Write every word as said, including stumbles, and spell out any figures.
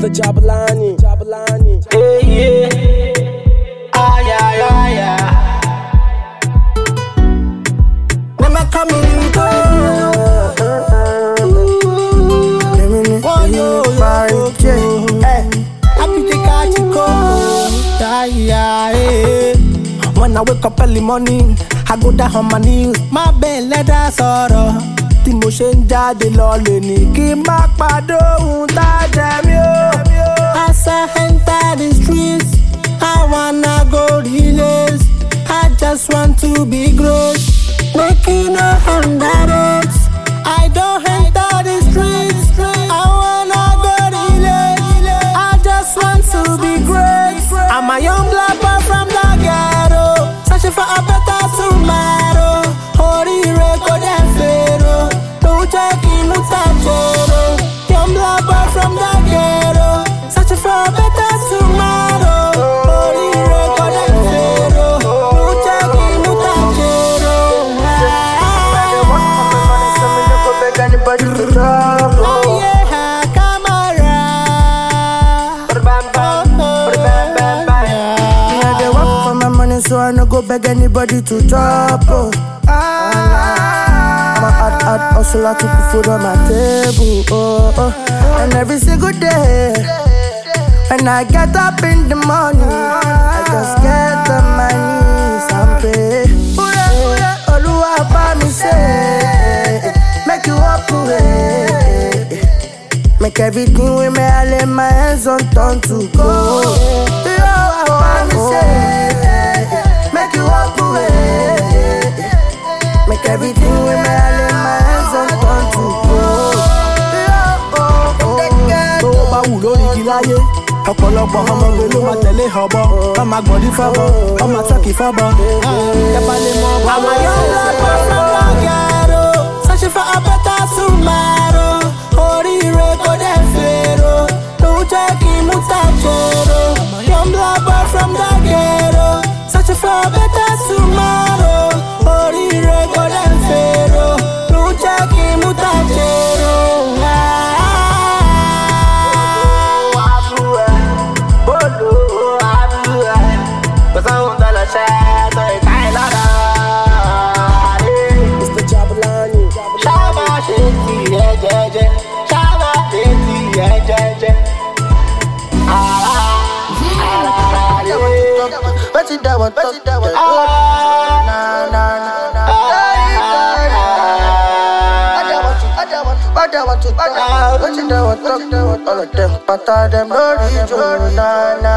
Mister Jabulani, Jabulani. Hey, yeah. Ah, yeah, yeah, yeah. Never come in, go. When I wake up early morning, I go down on my knees. My bed, let us sorrow. Tí mo ṣe ń jáde lọ lè ní kí n má pàdé ohun tá a jẹ mí o. As I enter the streets, I wanna go relax. I just want to be great, making a hundred X. I don't enter the streets, I wanna go relax. I just want to be great. I'm a young black boy from the ghetto, searching for a better tomorrow. Oríire kò dẹ̀ fèrò, don't check in no tajero. Young black boy from the ghetto, searching for a better tomorrow. Oríire kò dẹ̀ fèrò, don't check in no tajero. Anybody to drop, Oh yeah, camera. Bam, bam, bam, bam, bam. yeah, they work for my money, so I no go beg anybody to drop. Oh. I'm a hard, hard hustler to put food on my table. Oh, oh. And every single day, when I get up in the morning, I just get on my knees and pray. Oluwa bá mi ṣe, make you up away. Make everything with me, I lay my hands on turn to gold. Oluwa bá mi ṣe, make you up away. Make everything with me, I lay my hands on turn to gold. Tó o bá wù lórí igi láyé, ọ̀pọ̀lọpọ̀ ọmọ gbé ló máa tẹ̀lé ọ̀bọ. Wọ́n máa gbọ̀dí fọ́bọ, wọ́n máa tọ́kì fọ́bọ. Ẹ bá lè mọ ọba. I'm a young black boy from the ghetto, searching for a better tomorrow. Oríire kò dẹ̀ fèrò, don't jẹ́ kí n mú tajero. Young black boy from the ghetto, searching for a better tomorrow. Oríire kò dẹ̀ fèrò, don't jẹ́ kí n mú tajero. Mister Jabulani, What's it that one? What's it that one? Nah, nah, nah, nah. What that want to, what that want to, what that want to, all of them, but all them no reach you, nah, nah.